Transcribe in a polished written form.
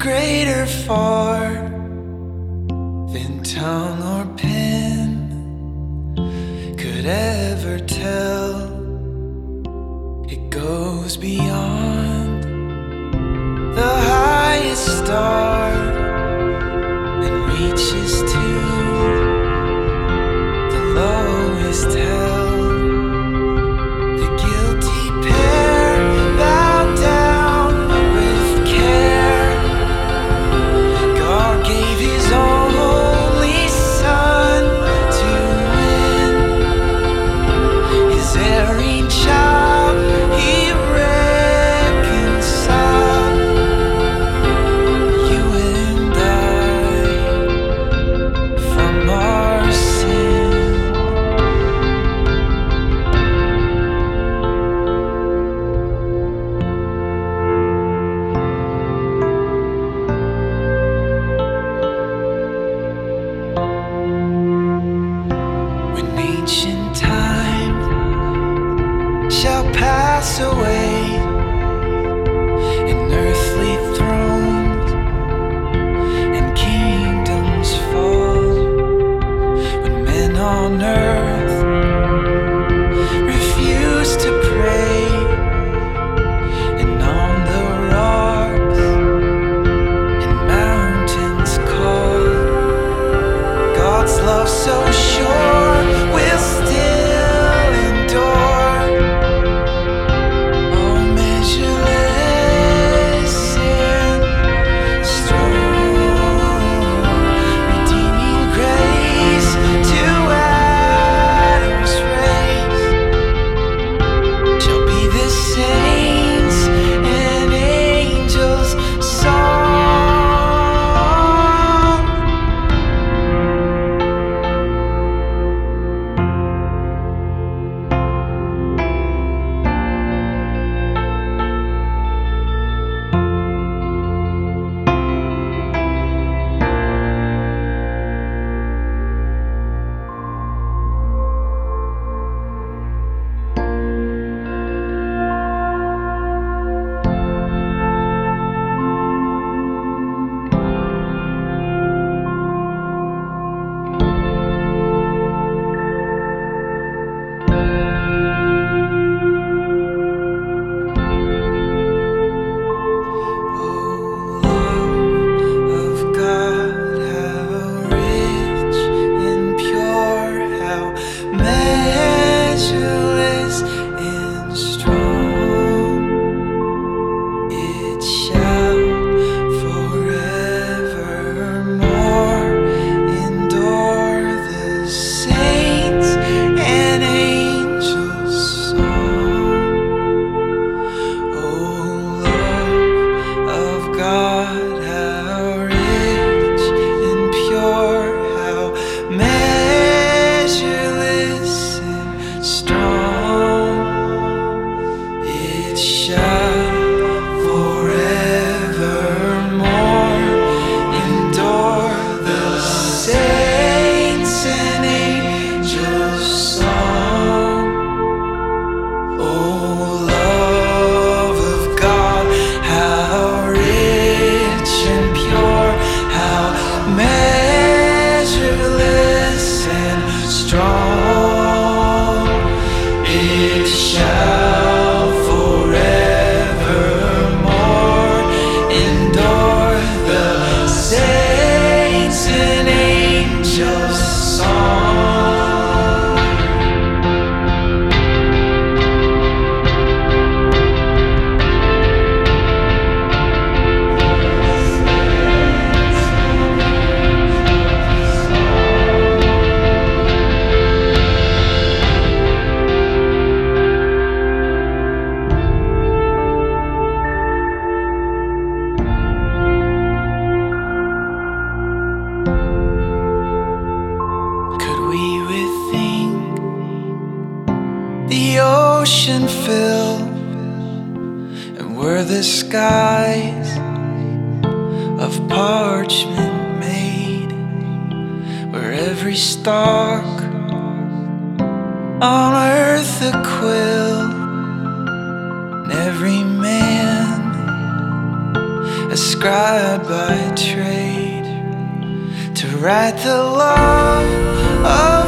greater far than tongue or pen could ever tell. It goes beyond the highest star and reaches to the lowest hell. The guilty pair bow down with care. God gave His only Son to win His erring child. He reconciled you and I from our sin. When ancient time shall pass away and earthly thrones and kingdoms fall, when men on earth refuse to pray and on the rocks and mountains call, God's love so sure will still endure. Oh, measureless and strong, redeeming grace to Adam's race shall be the saints and angels' song. The ocean filled, and were the skies of parchment made, were every stalk on earth a quill, and every man a scribe by trade, to write the love of